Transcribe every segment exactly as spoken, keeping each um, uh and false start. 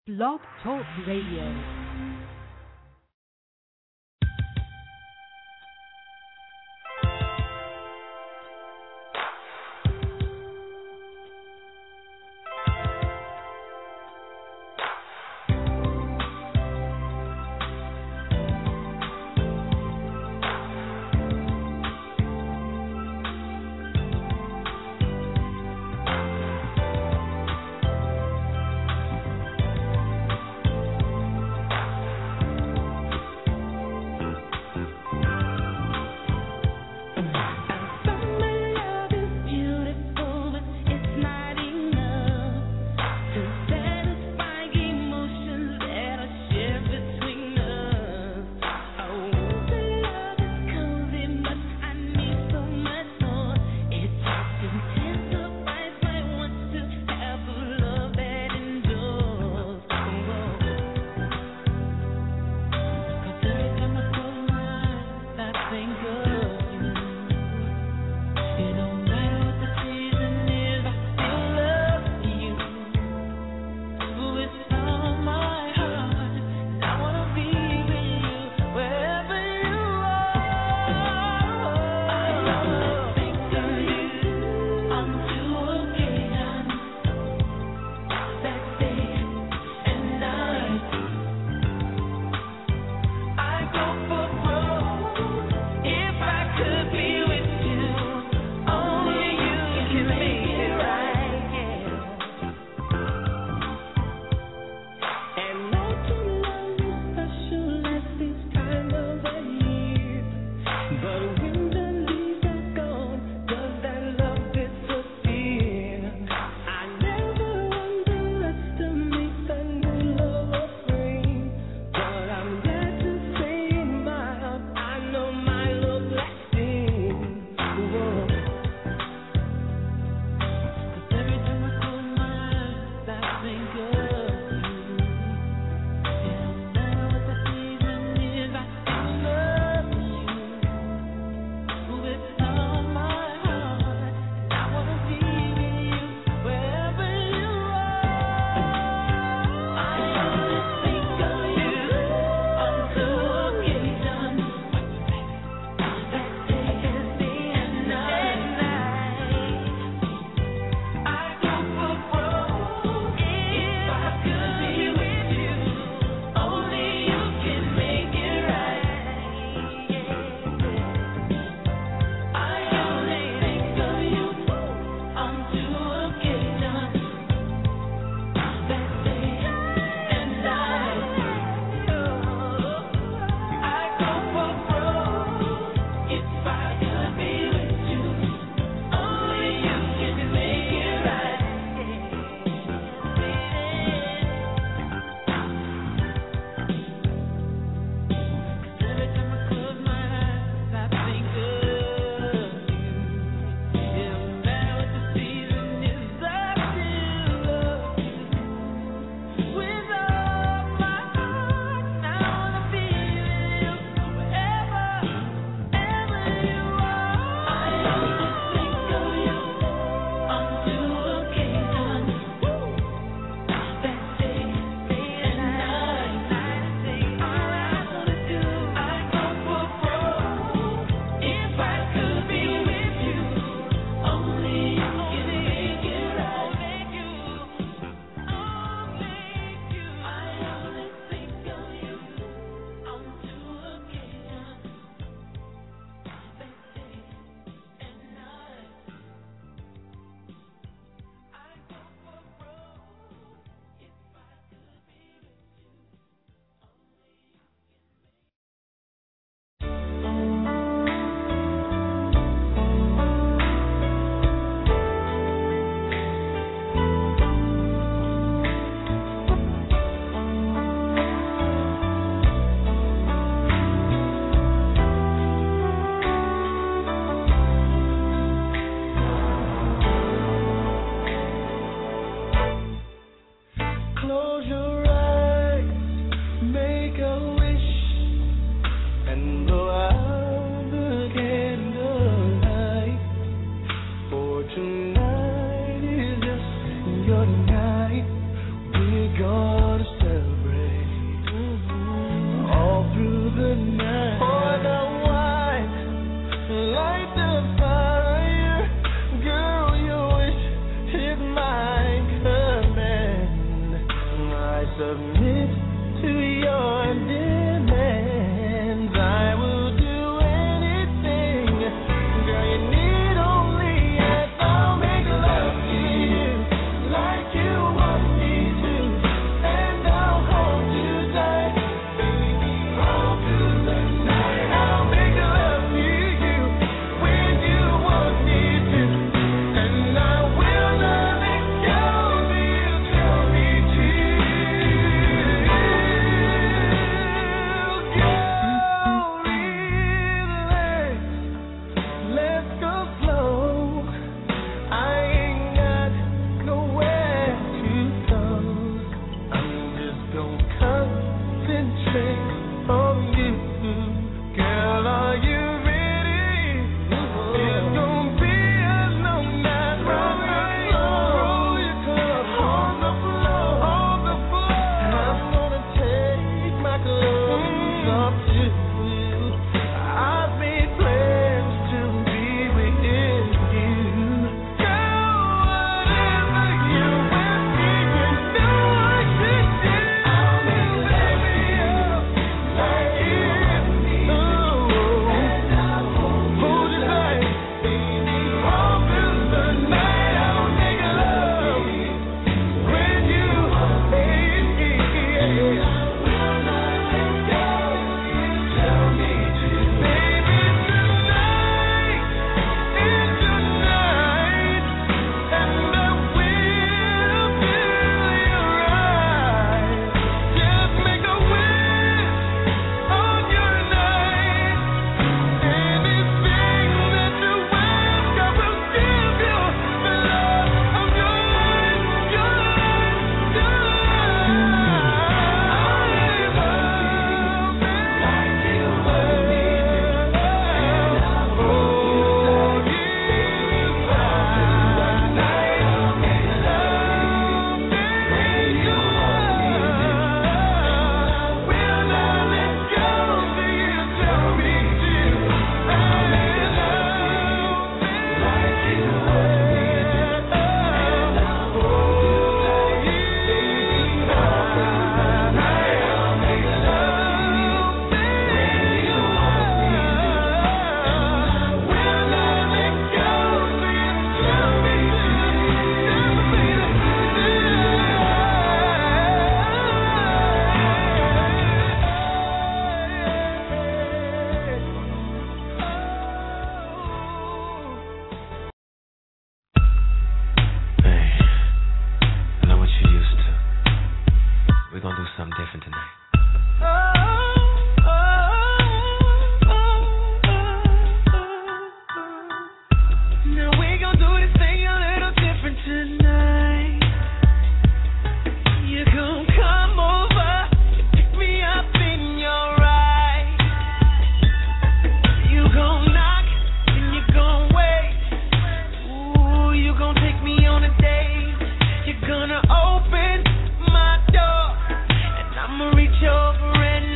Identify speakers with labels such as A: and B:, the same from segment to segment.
A: Blog Talk Radio.
B: submit to your demands. I will do anything, girl, you need only ask. I'll make love to you like you want me to, and I'll hold you tight, baby, all through the night. I'll make love to you when you want me to, and I will not let go till you tell me to. Go, relax, let's go slow. I ain't got nowhere to go. I'm just gonna concentrate on you. Girl, are you ready? It's gonna be a long night. Roll your clothes, roll your clothes on the floor, on the floor. I'm gonna take my clothes off too. I've made plans to be with you. Girl, whatever you want me, you know I should do. I'll make love to you like you want me to, and I'll hold you tight, baby, all through the night. I'll make love when you want me, and I will not let go till you tell me to. Baby, tonight is your night, and I will fill your eyes. Just make a wish on your night. Anything that you ask, I will give you. The love of your life, your life, your life. I love me like you want me to, and I'll hold you tight. I'll make love when you want me to, and I will not let go till you tell me to. I love me like you want me to, and I'll hold you tight, baby, all through the night. I'll make love when you want me to, and I will not let go till you tell me to.
C: Hey, I know what you used to. We're gonna do something different tonight.
B: Now we gon' do this thing a little different tonight. You gon' come over, pick me up in your ride. You gon' knock and you gon' wait. Ooh, you gon' take me on a date. You're gonna open my door, and I'ma reach over and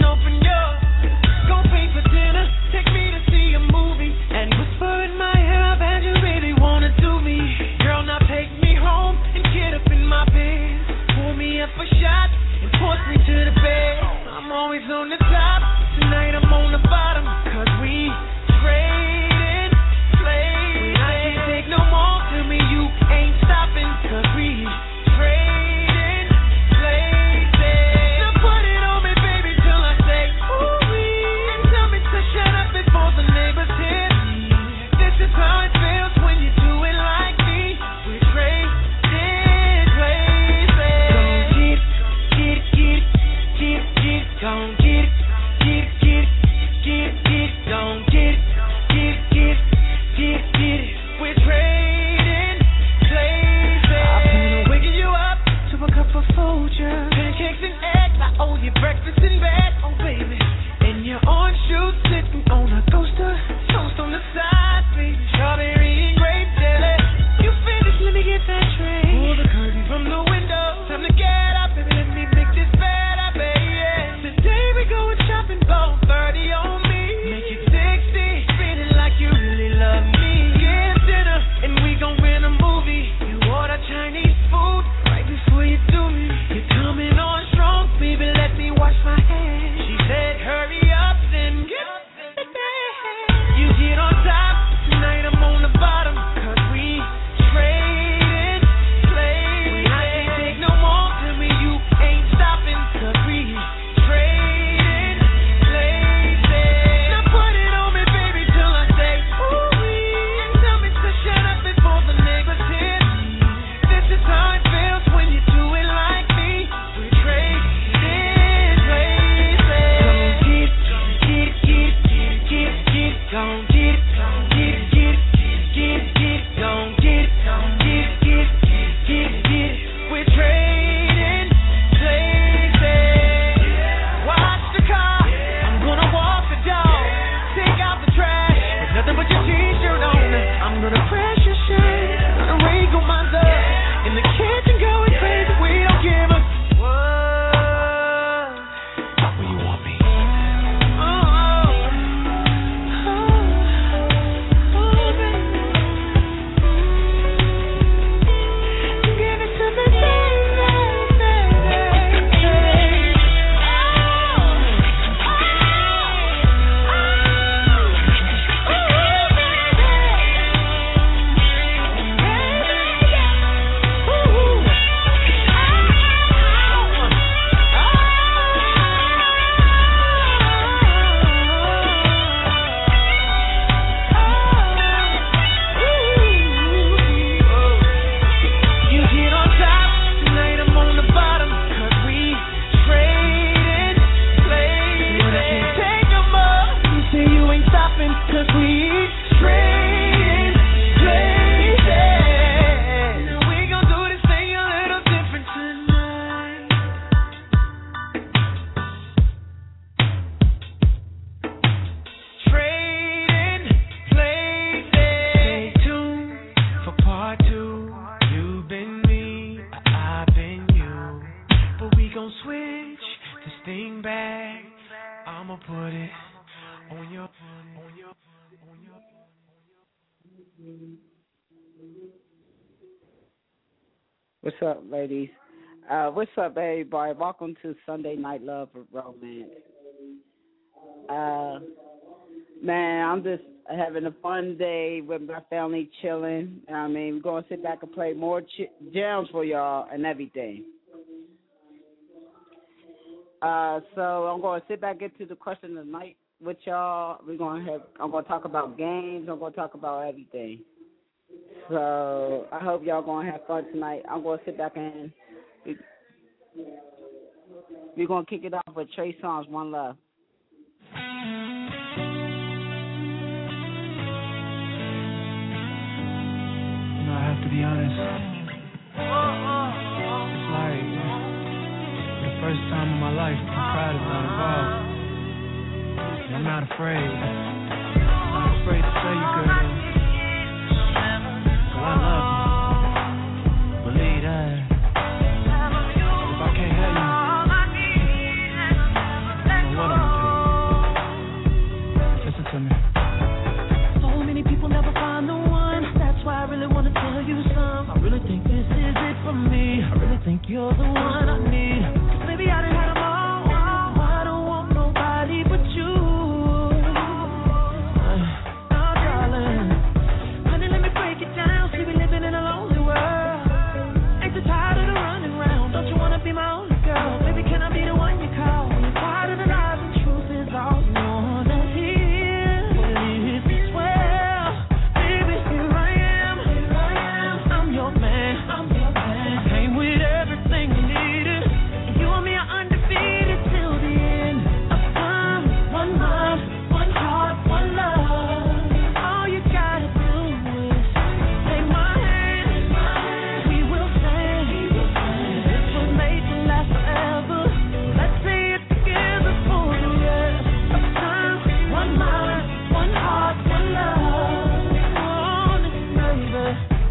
C: switch this thing back. I'ma put it on your, on your, on your.
D: What's up, ladies? Uh, what's up, everybody? Welcome to Sunday Night Love and Romance. Uh, man, I'm just having a fun day with my family, chilling. I mean, we're going to sit back and play more ch- jams for y'all and everything. Uh, so I'm going to sit back into the question of the night with y'all. We're going to have. I'm going to talk about games. I'm going to talk about everything. So I hope y'all going to have fun tonight. I'm going to sit back and we, we're going to kick it off with Trey Songz, One Love.
E: You know, I have to be honest. It's like, for the first time in my life, my pride is not involved. And I'm not afraid. I'm not afraid to tell you, girl. Girl, I love you. Believe that. If I can't have you, I don't know what I'm gonna do. Listen to me.
B: So many people never find the one. That's why I really want to tell you some. I really think this is it for me. I really think you're the one I need. 'Cause baby, I done had them all. I don't want nobody but you. Now, darling, honey, let me break it down. See, we living in a lonely world. Ain't you tired of the running round? Don't you want to be my only girl? Baby, can I be the one you call? When you're tired of the lies and truth is all you want to hear. Well, if you swear, baby, here I am. Here I am. I'm your man. I'm your man. I came with everything you needed. And you and me are undefeated till the end of time. One mind, one heart, one love. All you gotta do is take my hand. We will stand. This was made to last forever. Let's say it together for the rest of time. One mind, one heart, one love. Oh, listen, baby.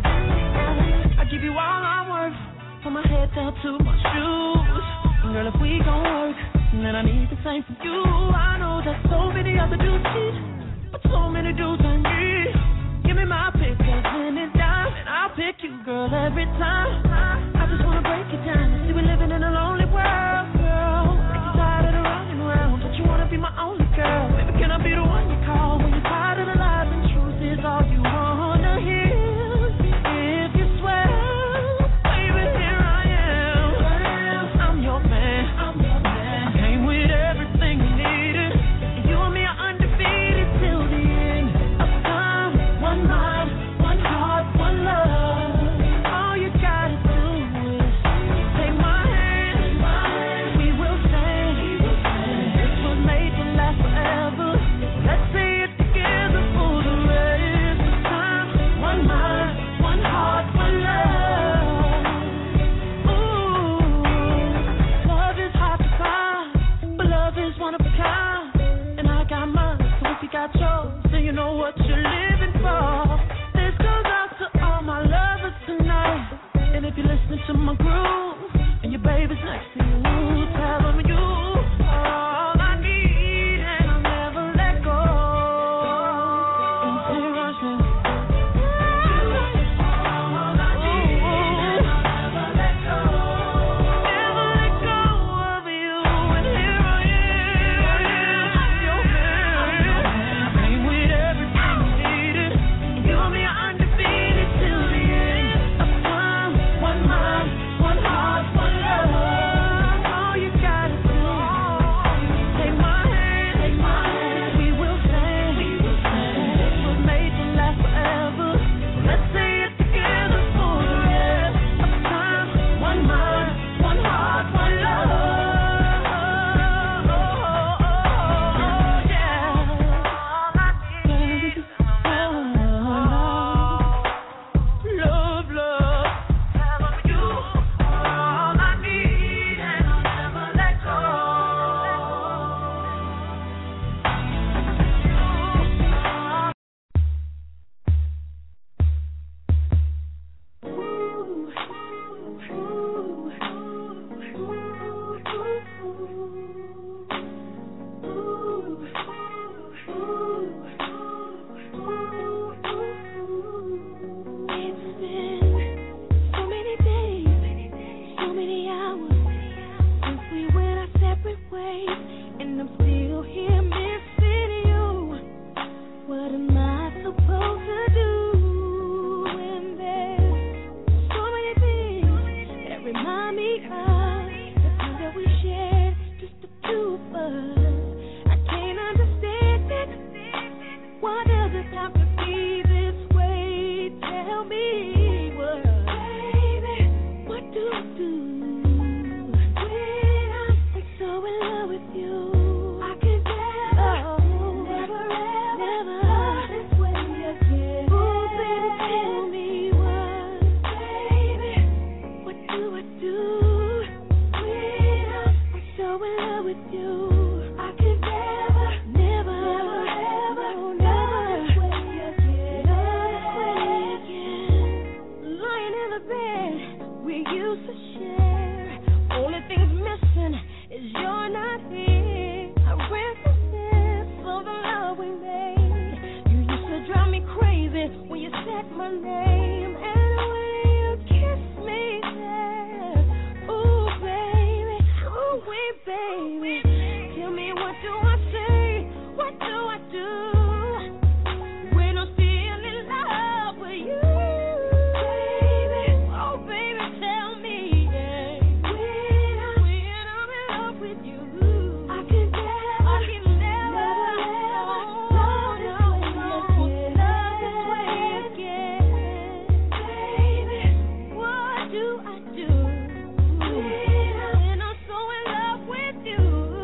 B: I give you all I'm worth, from my head down to my shoes. Girl, if we gon' work, then I need the same from you. I know that so many other dudes cheat, but so many dudes I need. Give me my pick of any dime, and I'll pick you, girl, every time. I just wanna break it down. See, we living in a lonely world, girl. Ain't you tired of the running around? Don't you wanna be my only girl? Baby, can I be the one you call when you're tired of the lies and truth is all you wanna hear? If you swear, baby, here I am. I'm your man. I'm your man. I came with everything you needed. And you and me are undefeated till the end of time. One mind, one heart, one love. All you gotta do is take my hand. We will stand. This was made to last forever. Let's say it together for the rest of time. One mind, one heart, one love. Ooh, love is hard to find, but love is one of a kind. And I got mine, so if you got yours, then you know what you're living for. This goes out to all my lovers tonight. And if you're listening to my groove, and your baby's next to you, tell them you are all I need, and I'll never let go. Until I say, all I need, and I'll never let go. Never let go of you, and here I am. I'm your man. I came with everything you needed. And you and me are undefeated till the end of time. One mind, one heart. I can't understand it. Why does it have to be this way? Tell me what, baby, what do I do when I'm so in love with you? I can never, oh, never, ever, never love this way again. Oh, baby, tell me what, baby, what do I do when I'm so in love with you? I can never, never, never, ever, no, never this way again. Love this way again. Lying in the bed we used to share. Only thing's missing is you're not here. I ran some steps for the love we made. You used to drive me crazy when you said my name and when you kissed me there. Ooh, baby, ooh, wee, baby. Tell me, what do I say? What do I do when I'm still in love with you? Baby, oh, baby, tell me, yeah. When I'm, when I'm in love with you, I can never, I can never, never, love this way again. Love this way again. Baby, what do I do when I'm so in love with you?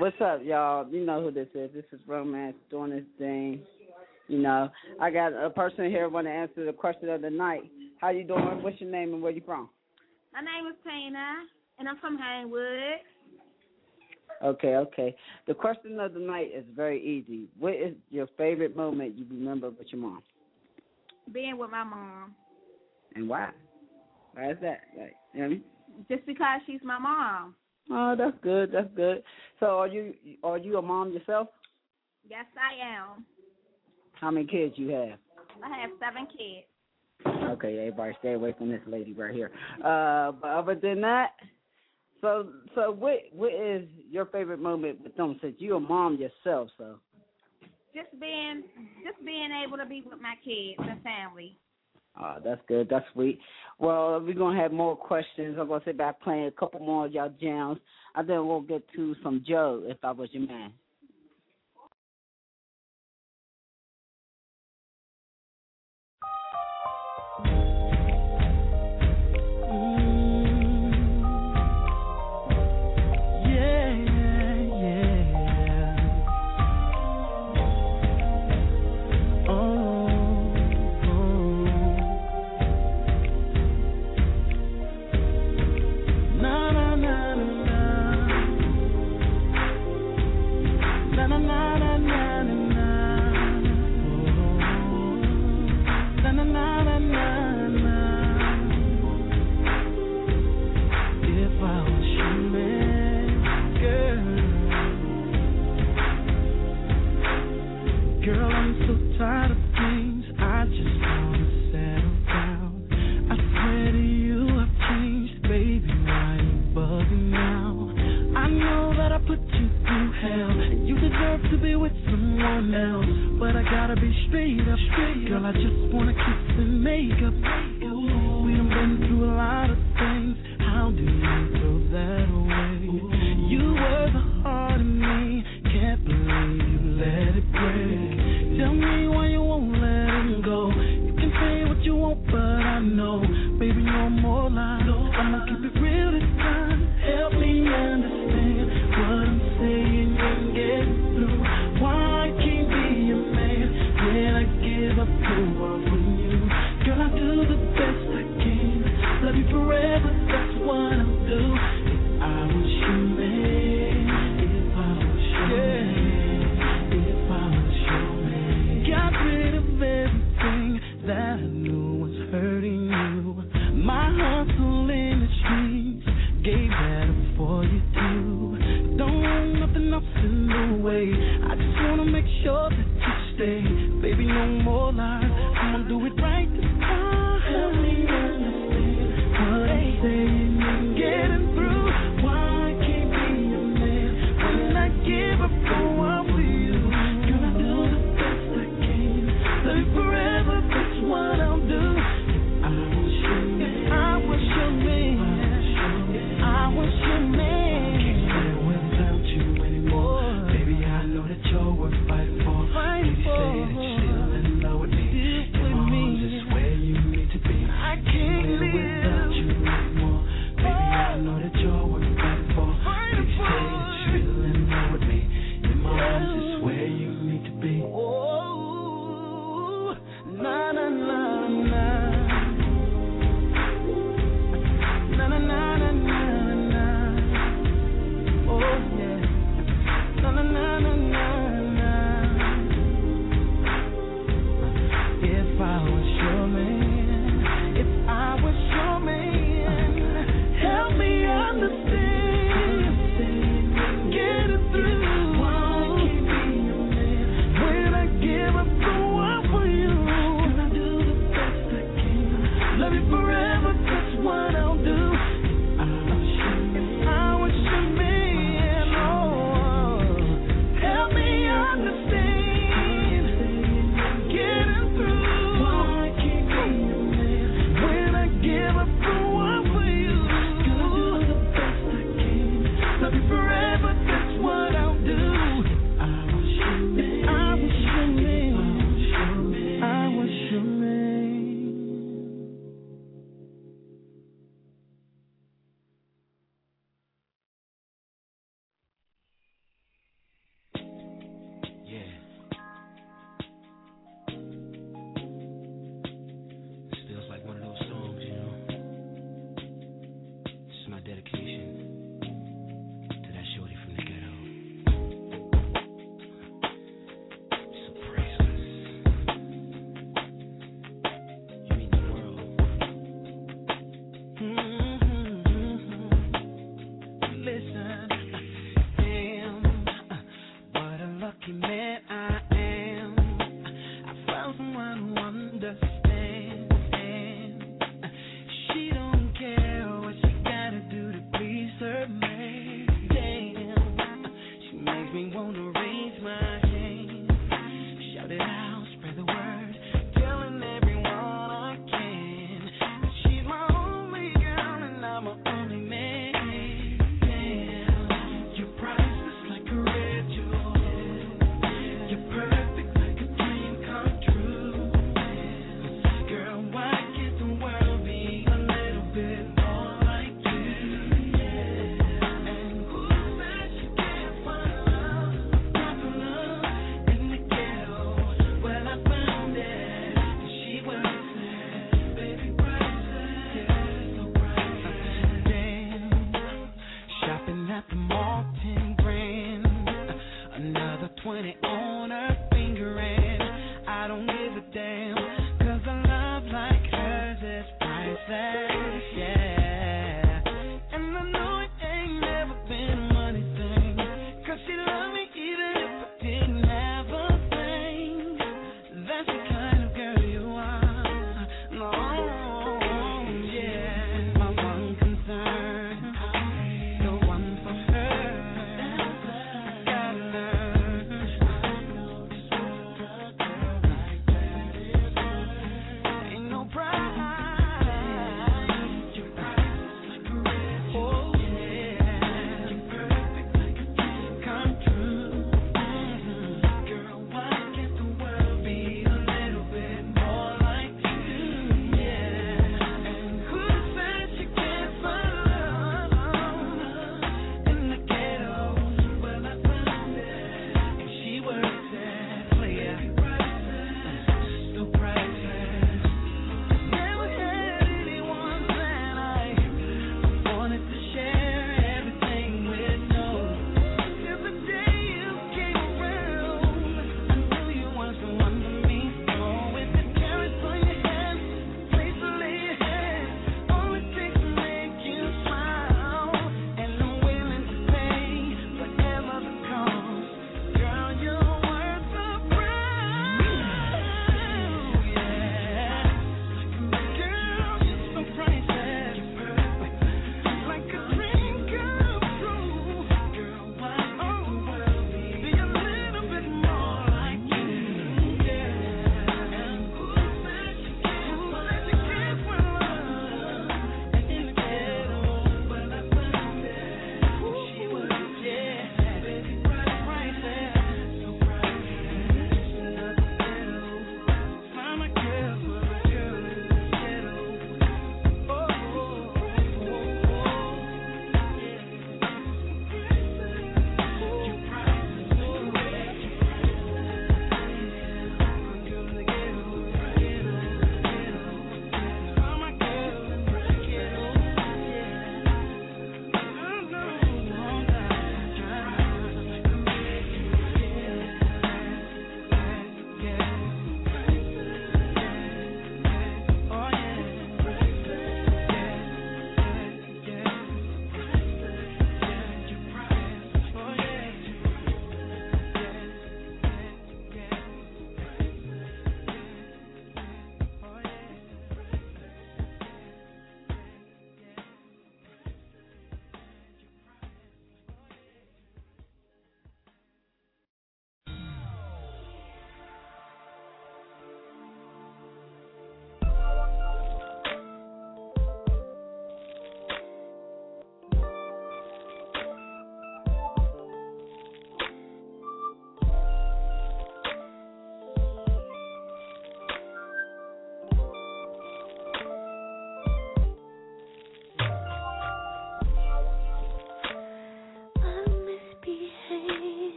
D: What's up, y'all? You know who this is. This is Romance doing this thing. You know, I got a person here want to answer the question of the night. How you doing? What's your name and where you from?
F: My name is Tina, and I'm from Haywood.
D: Okay, okay. The question of the night is very easy. What is your favorite moment you remember with your mom?
F: Being with my mom.
D: And why? Why is that? Like, you know what I mean?
F: Just because she's my mom.
D: Oh, that's good. That's good. So, are you are you a mom yourself?
F: Yes, I am.
D: How many kids you have?
F: I have seven kids.
D: Okay, everybody stay away from this lady right here. Uh, but other than that, so so what what is your favorite moment with them? Since you're a mom yourself, so.
F: Just being just being able to be with my kids and family.
D: Oh, that's good. That's sweet. Well, we're going to have more questions. I'm going to sit back playing a couple more of y'all jams. And then we'll get to some Joe, If I Was Your Man.
B: Help me understand.
E: my dedication to that shorty from the ghetto. So priceless. You mean the world. Mm-hmm. Listen, damn, what a lucky man I am. I found someone who understands. She don't care what she gotta do to please her.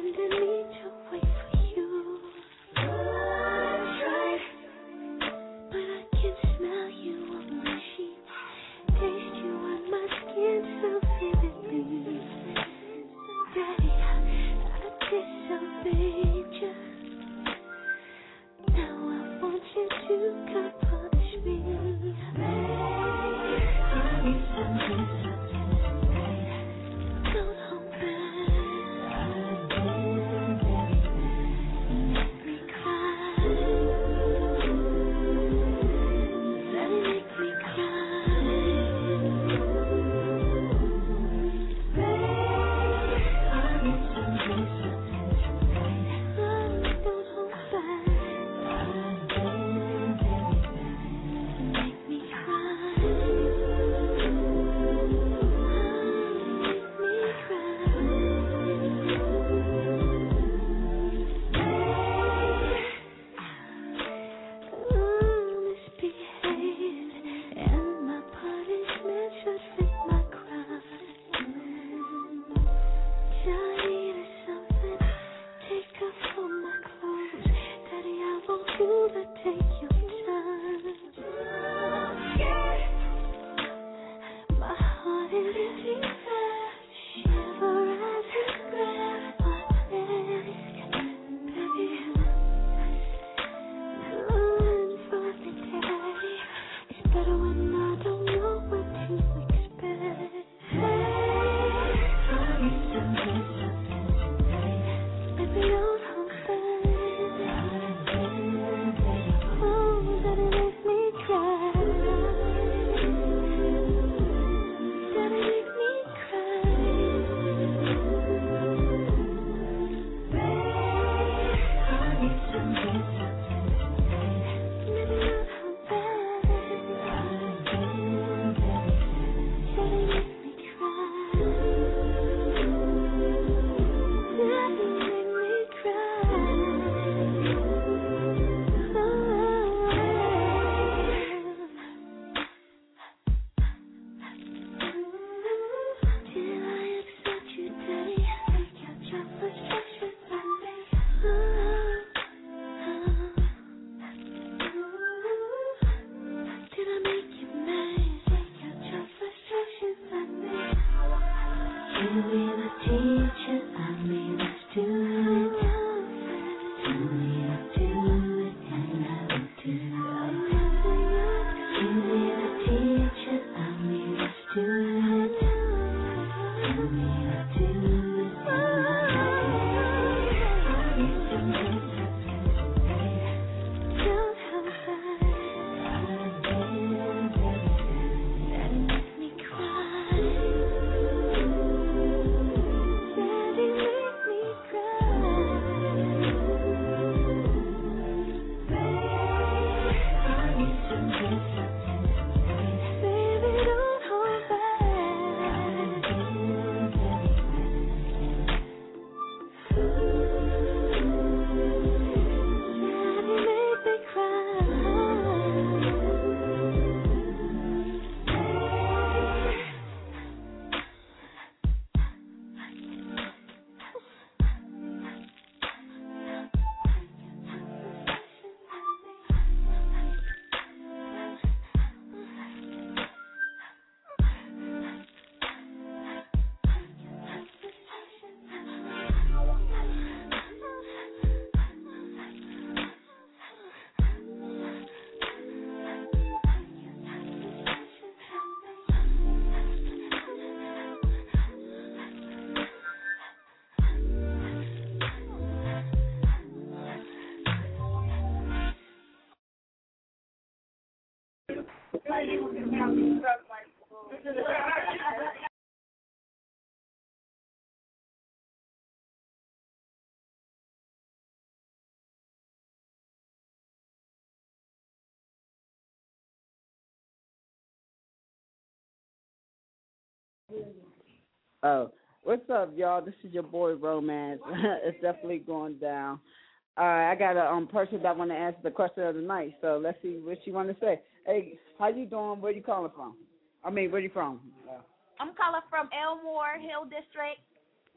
D: Oh, what's up, y'all? This is your boy Romance. It's definitely going down. All right, I got a um person that want to answer the question of the night. So let's see what she want to say. Hey, how you doing? Where you calling from? I mean, where you from? Uh,
F: I'm calling from Elmore Hill District.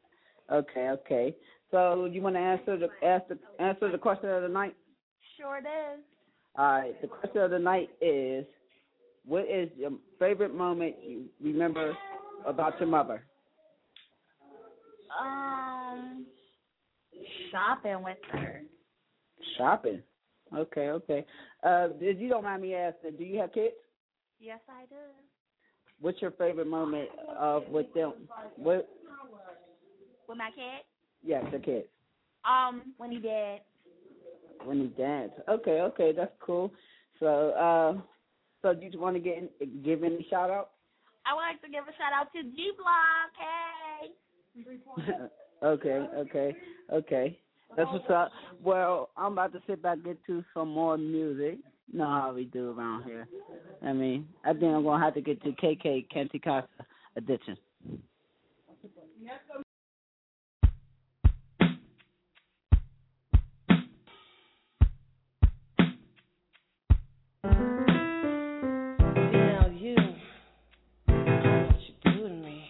D: Okay, okay. So you want to answer the ask the answer the question of the night?
F: Sure does.
D: All right. The question of the night is, what is your favorite moment you remember about your mother?
F: Um, shopping with her.
D: Shopping. Okay, okay. Uh, if you don't mind me asking, do you have kids?
F: Yes, I do.
D: What's your favorite moment of with them? What?
F: With my kid?
D: Yes, the kids.
F: Um, when he did.
D: When he dance. Okay, okay, that's cool. So, uh, so do you want to get in, give any shout out?
F: I would like to give a shout out to G Block. Hey.
D: okay, okay, okay. That's what's up. Well, I'm about to sit back and get to some more music. You know how we do around here. I mean, I think I'm gonna have to get to K K Canty Casa edition.
G: Now you, what you do to me.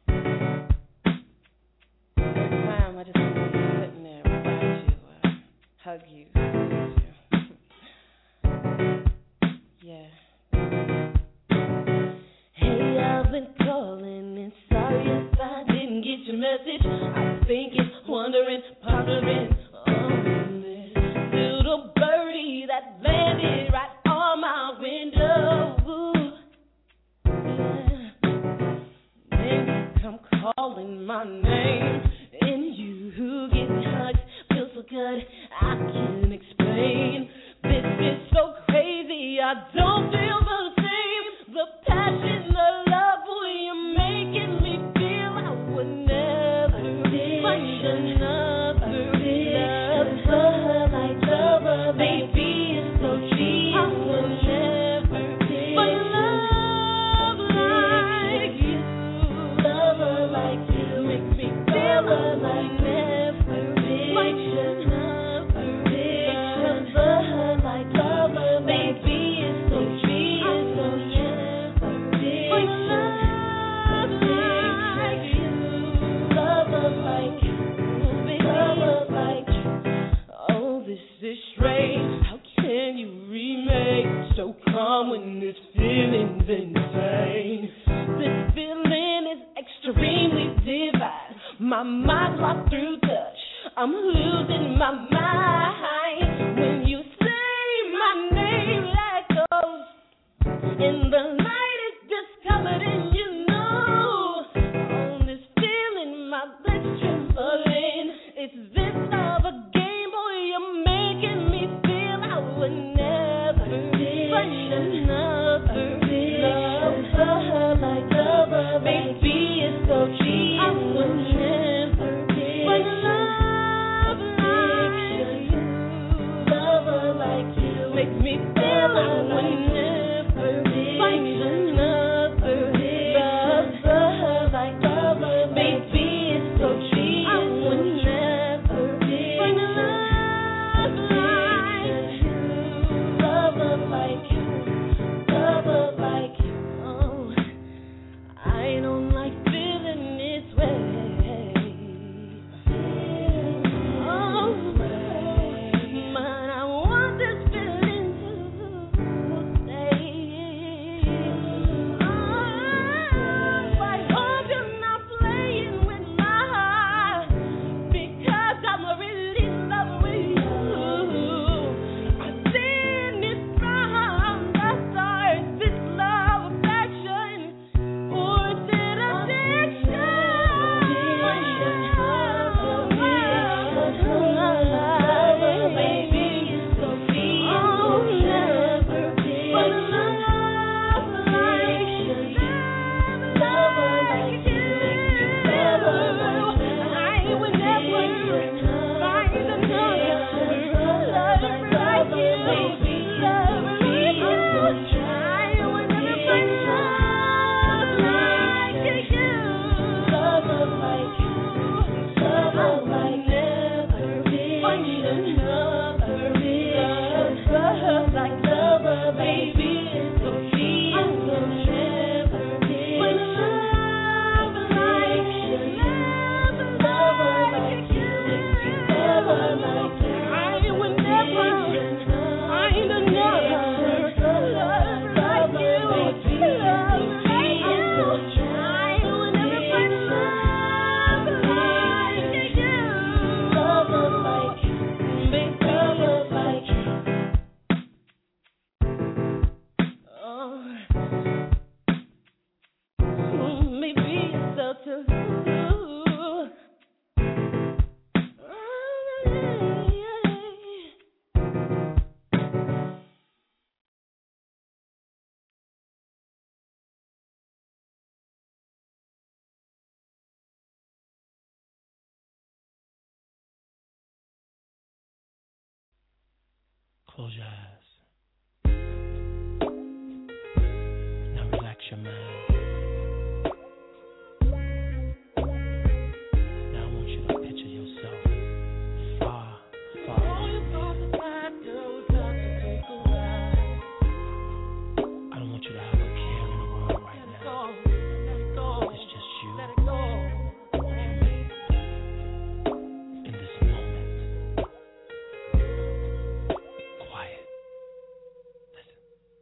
G: Every time I just want to be sitting there beside you, uh, hug you, kiss you. Yeah. Hey, I've been calling and sorry if I didn't get your message. I was thinking, wondering, pondering on this little birdie that landed right on my window. Maybe come calling my name, and you give me hugs, feels so good, I can't explain. This is so crazy, I don't feel the same. The passion, the love, boy, you're making me feel I would never find another lover like lover, baby, it's so cheap. I will never find love like you. Lover like you makes me feel I would never find another lover like lover, baby, it's so cheap. I will never find love like you. Lover like you, lover like you. Oh, this is strange. How can you remain so calm when this feeling's insane? This feeling is extremely divine. My mind locked through touch. I'm losing my mind when you say my name like ghost. And the light is just covered in you know. On this feeling, my legs trembling. It's this love a game, boy. You're making me feel I would never find another lover like lover, baby. It's so cheap. I would never find love like you. Lover like you makes me feel I would never find
E: Close your eyes. Now relax your mind. Now I want you to picture yourself far, far away. I don't want you to have a care in the world right now. It's just you and me in this moment. Quiet. Listen.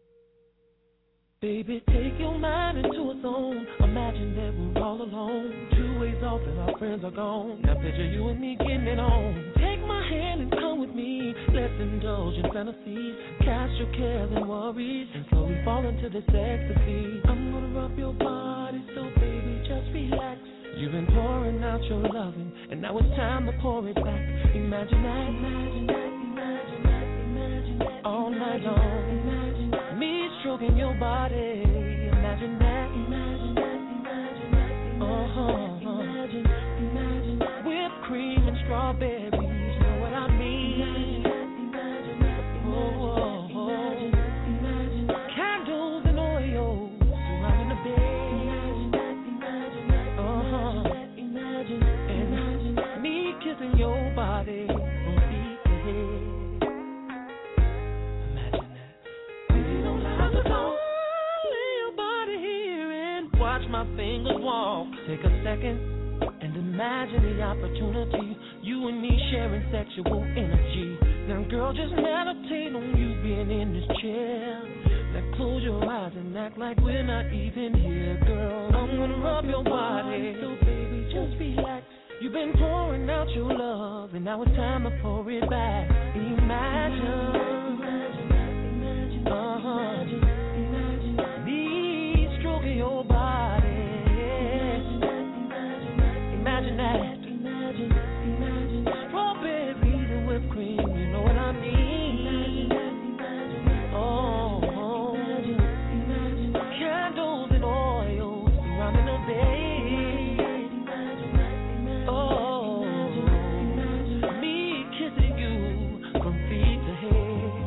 H: Baby, take your mind into a zone. Imagine that we're all alone. Two ways off and our friends are gone. Now picture you and me getting it on. Take my hand and come with me. Let's indulge in fantasies. Cast your cares and worries and slowly fall into this ecstasy. I'm gonna rub your body, so baby, just relax. You've been pouring out your loving, and now it's time to pour it back. Imagine that, imagine that, imagine that, imagine that. All night long, imagine that. Me stroking your body. Imagine that, imagine that, imagine that, uh-huh. Imagine, imagine that. Whipped cream and strawberries, you know what I mean? Imagine that, imagine that, oh, oh, oh. Imagine, imagine that. Candles and oils surrounding the bed. Imagine that, imagine that, uh-huh. Imagine, imagine that. Me kissing your body from feet to head. Imagine that. We don't have to go. Lay your body here and watch my fingers walk. Take a second and imagine the opportunity. You and me sharing sexual energy. Now, girl, just meditate on you being in this chair. Now, close your eyes and act like we're not even here, girl. I'm gonna rub your body, so baby, just relax. You've been pouring out your love, and now it's time to pour it back. Imagine, imagine, uh-huh. Imagine, me stroking your body. Imagine that. Imagine, imagine strawberries and whipped cream. You know what I mean? Oh, oh. Imagine candles and oils surrounding the bed. Oh, me kissing you from feet to head.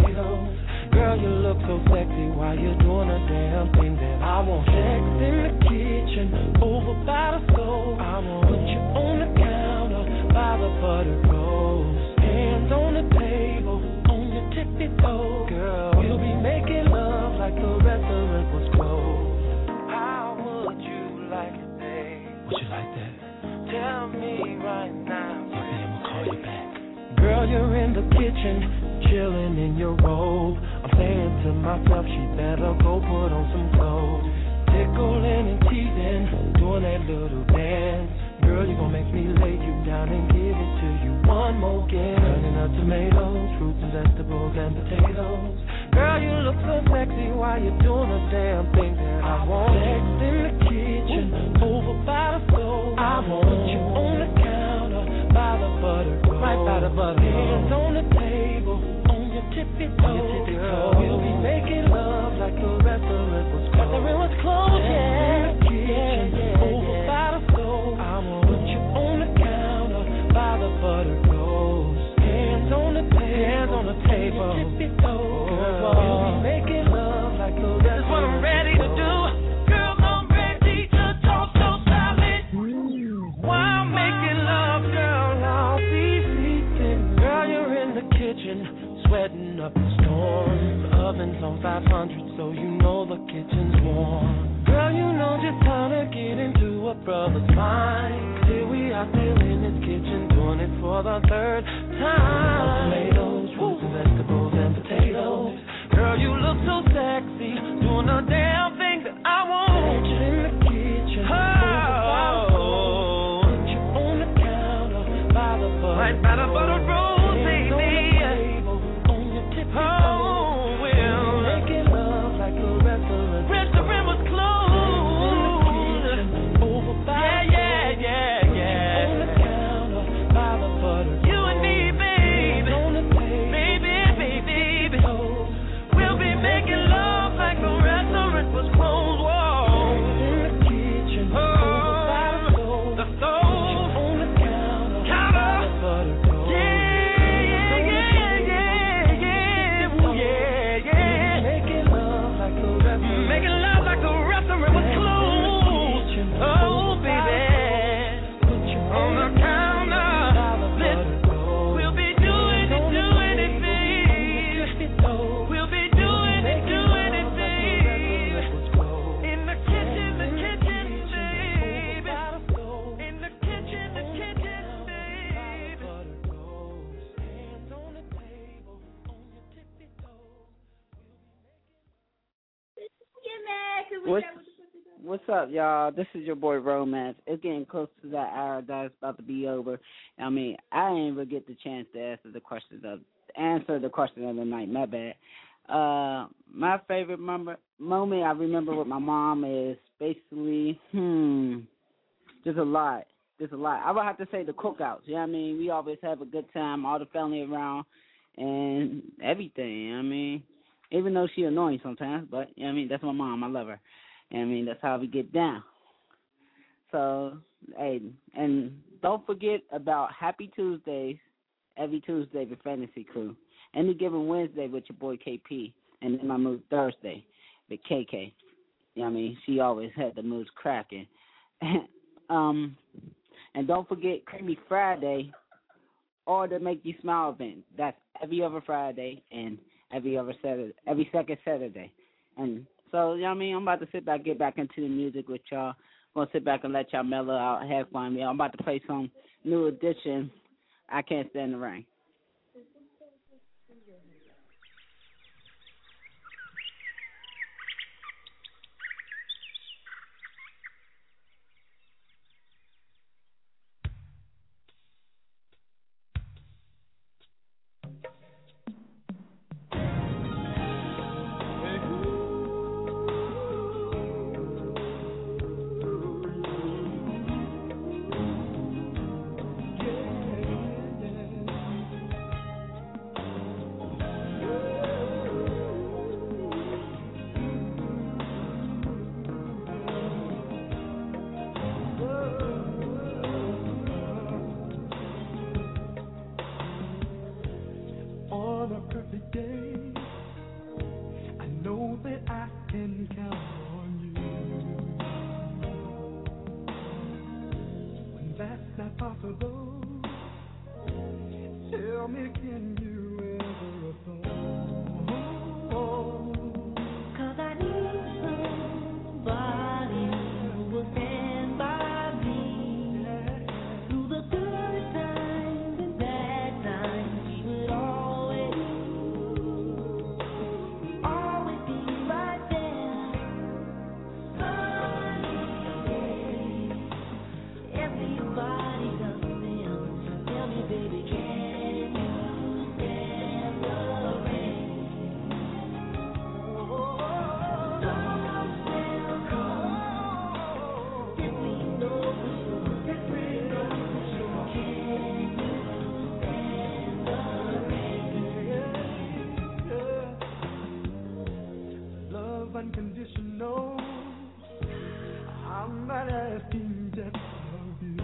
H: potatoes. Girl, you look so sexy while you're doing a damn thing that I want. Sex in the kitchen, over by the stove. I want put you on the counter by the buttered roast. Hands on the table, on your tippy toe. Girl, we'll be making love like the restaurant was closed. How would you like it, babe? Would you like that? Tell me right now. Okay, I'm gonna call you back. Girl, you're in the kitchen, chilling in your robe. I'm saying to myself, she better go put on some clothes. Tickling and teasing, doing that little dance. Girl, you gon' make me lay you down and give it to you one more again. Turning up tomatoes, fruits and vegetables and potatoes. Girl, you look so sexy while you're doing the damn thing that I want. Sex in the kitchen, over by the stove. I want you on the counter, by the butter, right by the butter. Hands on the table, on your tippy toe. Girl, we'll be making love like the restaurant was closed. Restaurant was closed, yeah, yeah, yeah. Over by the stove, I want put you on the counter, by the butter roast. Hands on the table, hands on the table. Tippy toe, girl, we'll be making love like the restaurant. That's what I'm ready to do. Girl, I'm ready to talk so solid. While making love, girl, I'll be sleeping. Girl, you're in the kitchen, sweating up a storm. Oven's on five hundred, so you know the kitchen's warm. Girl, you know just how to get into a brother's mind. Here we are still in this kitchen, doing it for the third time. Tomatoes, fruits and vegetables and potatoes. Girl, you look so sexy, doing the damn thing that I want. In the kitchen, oh, put you on the counter, by the butter, right by the butter roll, baby. On your tip, oh, well, making love like a restaurant. Restaurant was closed. Over by yeah, yeah, yeah, yeah. On the counter, by the butter. You and me, baby. On the table, baby, baby, baby. We'll be making love like the restaurant was closed. Whoa. In the kitchen, oh, over by the stove. The stove. On the counter, counter. By the butter. Yeah, yeah, yeah, yeah, yeah, yeah, yeah. Making love like the restaurant. Making love like the restaurant was closed. Oh, baby. On the counter. We'll be doing it, doing it, babe. We'll be doing it, doing it, babe. In the kitchen, the kitchen, babe. In the kitchen, the kitchen, babe. Hands on the table, on your tippy toes.
F: Get mad 'cause we
D: What's,
F: got with the pussy done.
D: what's up, y'all? This is your boy Romance. It's getting close to that hour that's about to be over. I mean, I didn't even get the chance to answer the questions of answer the question of the night. My bad. Uh, my favorite moment moment I remember with my mom is basically hmm, just a lot, just a lot. I would have to say the cookouts. You know what I mean? We always have a good time, all the family around, and everything. You know what I mean, even though she annoying sometimes, but you know what I mean, that's my mom. I love her. You know what I mean, that's how we get down. So, hey, and don't forget about Happy Tuesdays every Tuesday with Fantasy Crew. Any given Wednesday with your boy K P. And then I move Thursday with K K. You know what I mean? She always had the moves cracking. um, and don't forget Creamy Friday or the Make You Smile event. That's every other Friday and every other Saturday, every second Saturday. And so, you know what I mean? I'm about to sit back, get back into the music with y'all. I'm going to sit back and let y'all mellow out, have fun. I'm about to play some New Edition, I Can't Stand the Rain.
B: unconditional. I'm not asking just of you.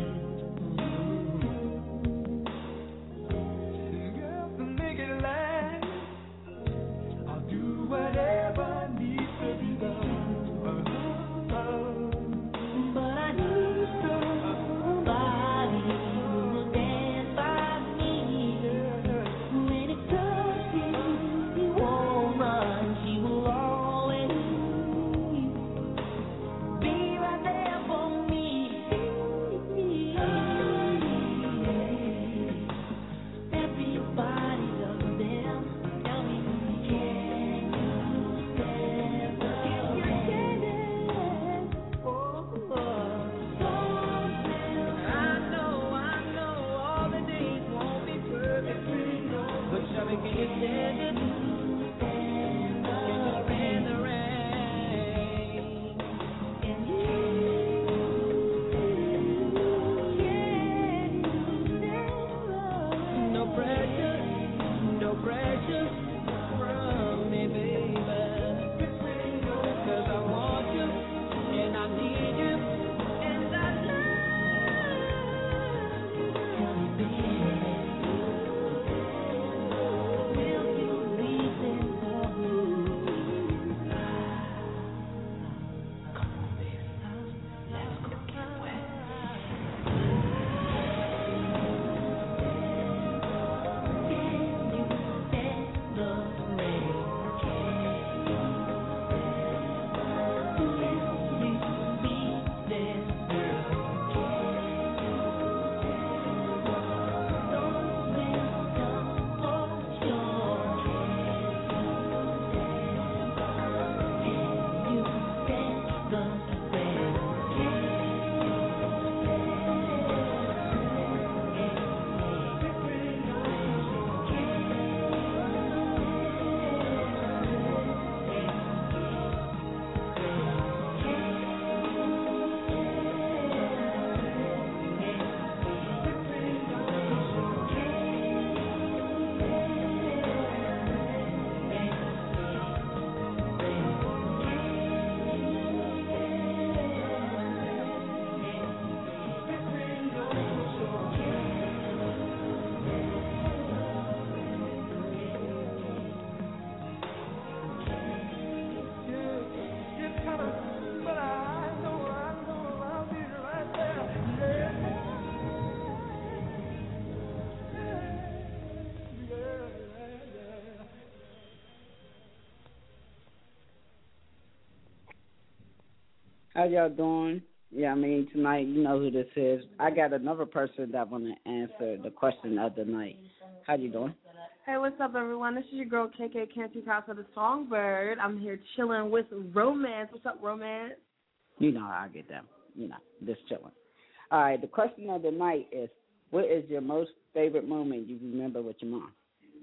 B: Girl, to make it last, I'll do whatever needs to be done.
G: But I need somebody who will stand by me. When it touches the woman, she will always be right there for me. Everybody loves them. Tell me, can you stand the rain? I know, I know, all the days won't be perfect, but shall we can you stand it? Stand the rain, the rain. Can you stand? No pressure, no pressure from me, baby. 'Cause I want you and I need you and I love you. Tell me, baby, will you listen for me? Come on, baby, let's go get wet. Can you stand the rain? Will you be there, girl? Don't will come for sure. Can you stand the rain?
B: It's kinda, but I know, I know I'll be right there. Yeah, yeah, yeah.
D: How y'all doing? Yeah, I mean, tonight, you know who this is. I got another person that want to answer the question of the night. How you doing?
I: Hey, what's up, everyone? This is your girl, K K Canty Casa the Songbird. I'm here chilling with Romance. What's up, Romance?
D: You know how I get them. You know, just chilling. All right, the question of the night is, what is your most favorite moment you remember with your mom?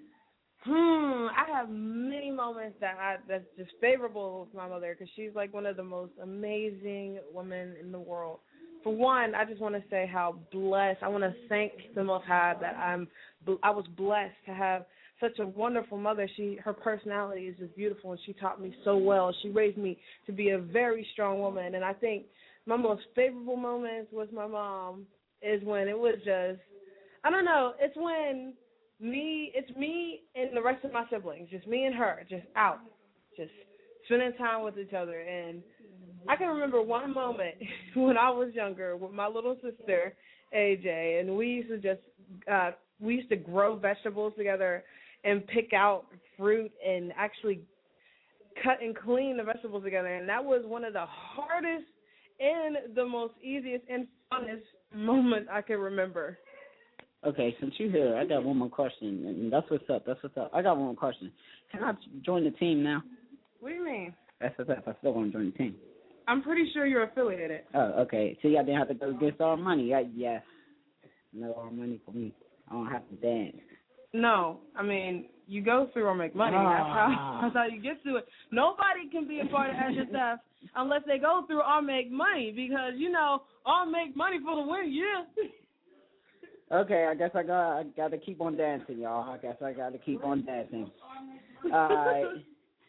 I: Hmm, I have many moments that I that's just favorable with my mother because she's like one of the most amazing women in the world. For one, I just want to say how blessed. I want to thank the Most High that I'm. I was blessed to have such a wonderful mother. She, her personality is just beautiful, and she taught me so well. She raised me to be a very strong woman, and I think my most favorable moments with my mom is when it was just, I don't know, it's when me, it's me and the rest of my siblings, just me and her, just out, just spending time with each other. And I can remember one moment when I was younger with my little sister, A J, and we used to just, uh, we used to grow vegetables together and pick out fruit and actually cut and clean the vegetables together. And that was one of the hardest and the most easiest and funnest moments I can remember.
D: Okay, since you're here, I got one more question, and that's what's up. That's what's up. I got one more question. Can I join the team now?
I: What do you mean?
D: That's what's up. I still want to join the team.
I: I'm pretty sure you're affiliated.
D: Oh, okay. So y'all didn't have to go against our money. I, yes. No our money for me. I don't have to dance.
I: No, I mean, you go through or make money.
D: Ah.
I: That's how that's how you get to it. Nobody can be a part of Asher Theft unless they go through or make money because, you know, or make money for the win, yeah.
D: Okay, I guess I got I got to keep on dancing, y'all. I guess I got to keep on dancing. All right.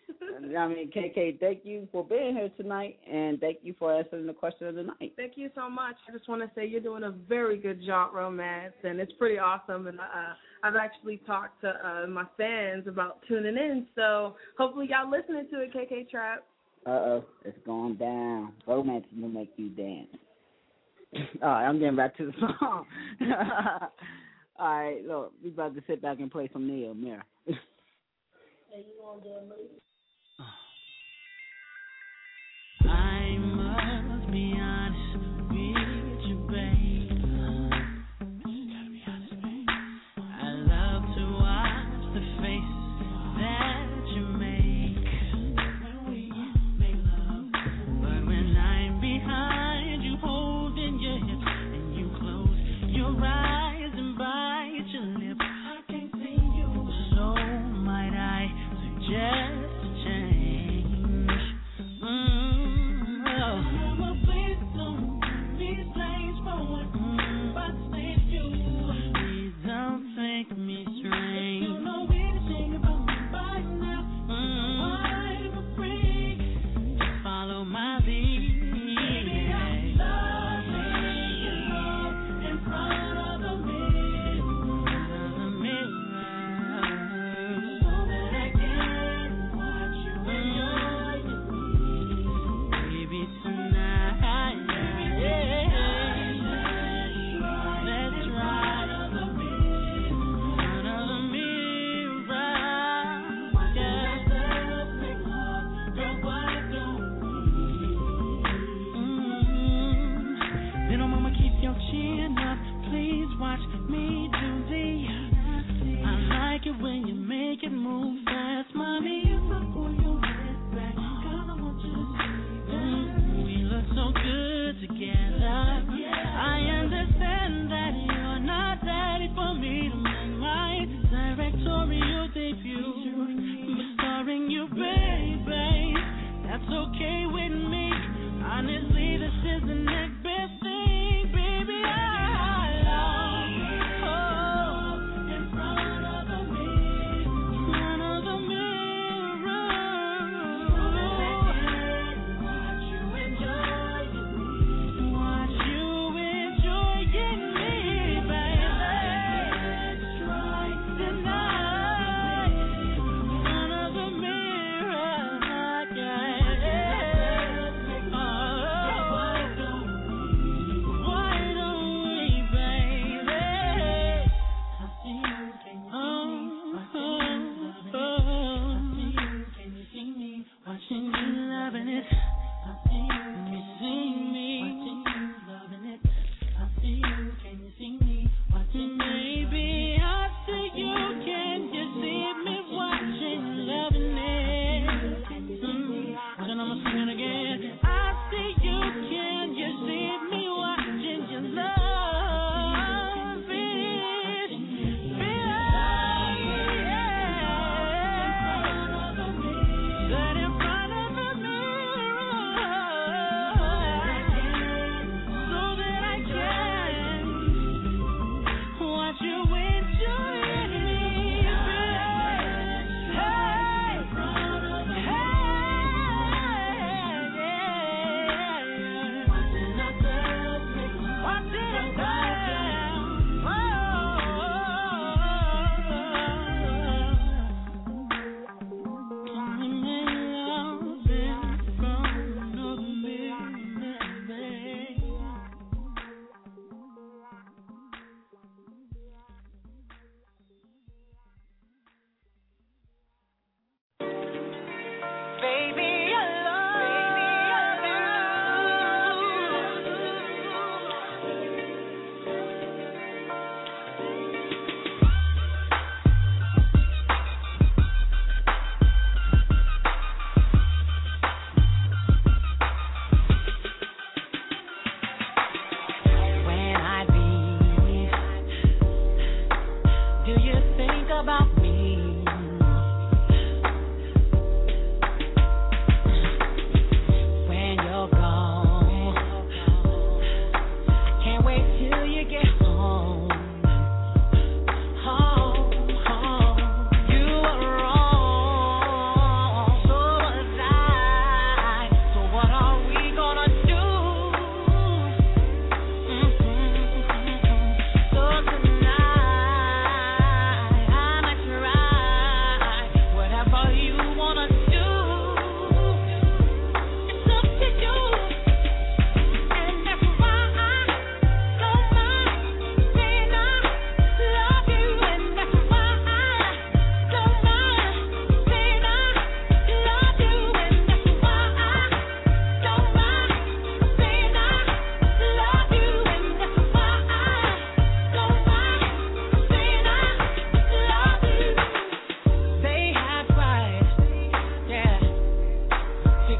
D: I mean, K K, thank you for being here tonight, and thank you for answering the question of the night.
I: Thank you so much. I just want to say you're doing a very good job, Romance, and it's pretty awesome. And uh, I've actually talked to uh, my fans about tuning in, so hopefully y'all listening to it, K K Trap.
D: Uh-oh, it's going down. Romance will make you dance. All right, I'm getting back to the song. All right, look, we about to sit back and play some Neil Mirror.
J: I must be honest with you, babe. I love to watch the faces that you make when we make love. But when I'm behind you, holding your hips, and you close your eyes and bite your lips, I can't see you. So might I suggest a change? Mm, oh. Mama, please don't these things for what mm, but stay you. Please don't think me strange. You know anything about me by now. Mm, I'm a freak. Just follow my lead. Baby, I love seeing you in front of the mirror, of the mirror, so that I can watch you enjoy your baby tonight. Yeah. Let's ride on the mirror, front of the mirror. Yeah. Girl, why don't mm-hmm. Little mama, keep your chin up. Please watch me do the. I like it when you make it move fast, mommy. If I pull your head back, girl, I want you to see that. Mm, we look so good together. I understand that you're not ready for me to make my directorial debut, but starring you, baby, that's okay with me. Honestly, this is the next best thing, baby. I love oh, in front of the mirror, front of the mirror. Watch you enjoy watch you enjoying me, baby. Let's try tonight, front of the mirror, yeah. Oh, why don't we, baby? I see you, can you see me? Watching you, loving it. I see you, can you see me? Watching you, loving it. I see you, can you see me? Watching maybe I see you, can you see me? Watching, loving it. Mm. Then I'ma sing it again. I see you, can you see me? Watching you, love it. That in front of the mirror, so that I can watch you enjoy me. Hey, hey, watching ourselves make love, watching ourselves. Can we make love in front of the mirror, baby? Baby, I love when I leave, do you think about me?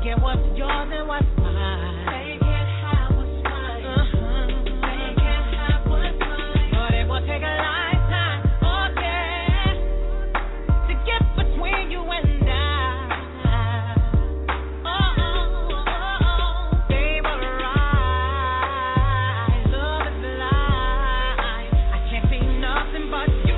J: get what's yours and what's mine. They can't have what's mine. Uh-huh. They can't have what's mine. But it will take a lifetime, oh yeah, to get between you and I. Oh, oh, oh, oh. They were right. Love is blind. I can't see nothing but you.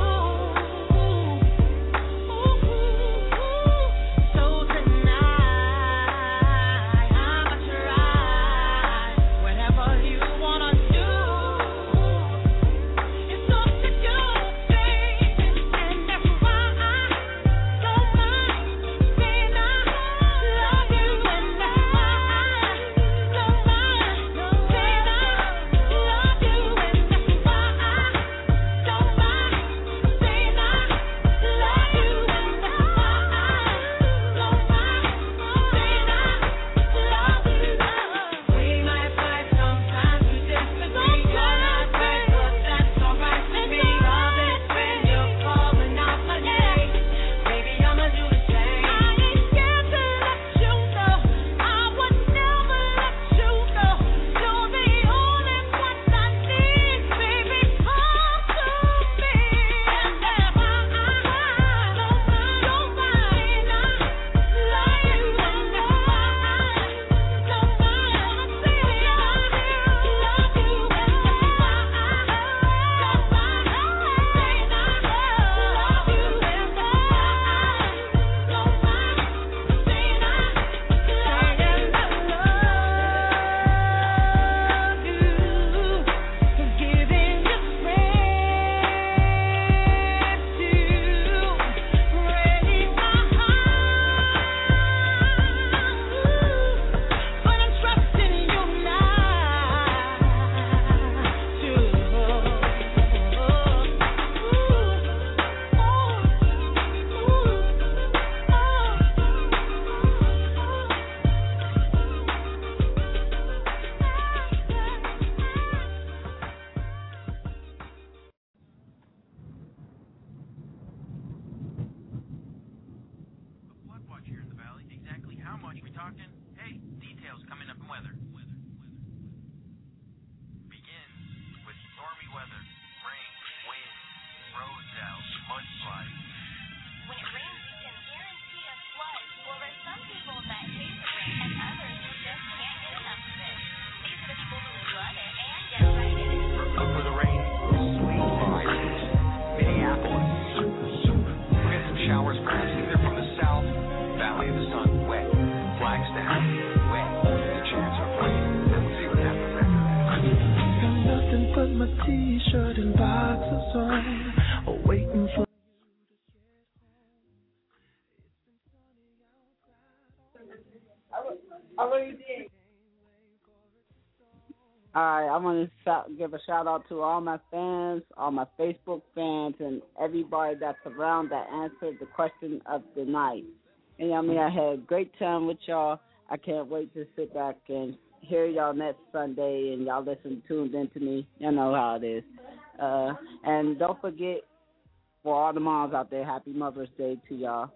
D: All right, I want to shout, give a shout out to all my fans, all my Facebook fans, and everybody that's around that answered the question of the night. And I mean, I had a great time with y'all. I can't wait to sit back and hear y'all next Sunday, and y'all listen tuned in to me. You know how it is. Uh, and don't forget, for all the moms out there, happy Mother's Day to y'all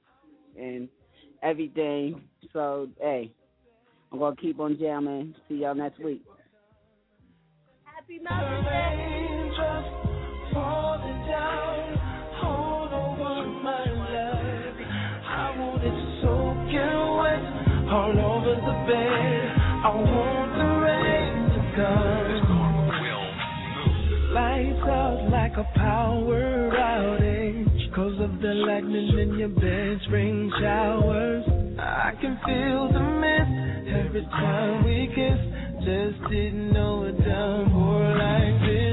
D: and everything. So, hey, I'm going to keep on jamming. See y'all next week.
G: Happy Mother's Day.
H: Just falling down, hold over my love. I want it soaking wet all over the bed. I want the rain to come. Lights out like a power outage, 'cause of the lightning in your bed, spring showers. I can feel the mist every time we kiss. Just didn't know a downpour like this.